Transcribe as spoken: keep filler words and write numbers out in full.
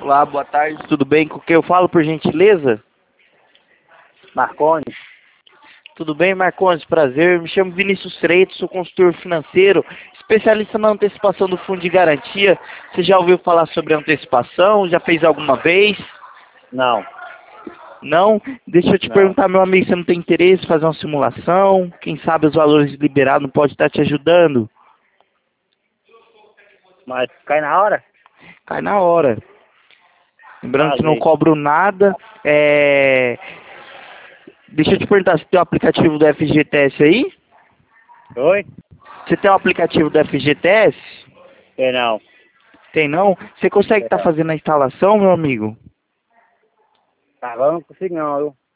Olá, boa tarde, tudo bem? Com quem eu falo, por gentileza? Marconi. Tudo bem, Marcondes? Prazer. Me chamo Vinícius Freitas, sou consultor financeiro, especialista na antecipação do fundo de garantia. Você já ouviu falar sobre antecipação? Já fez alguma vez? Não, Não? Deixa eu te não. perguntar, meu amigo, você não tem interesse em fazer uma simulação? Quem sabe os valores liberados não pode estar te ajudando? Mas cai na hora? Cai na hora. Lembrando que não Prazer. cobro nada. É... Deixa eu te perguntar, você tem o aplicativo do F G T S aí? Oi? Você tem o aplicativo do F G T S? Sei não. Tem não? Você consegue Sei estar não. fazendo a instalação, meu amigo? Agora eu não consigo não, viu?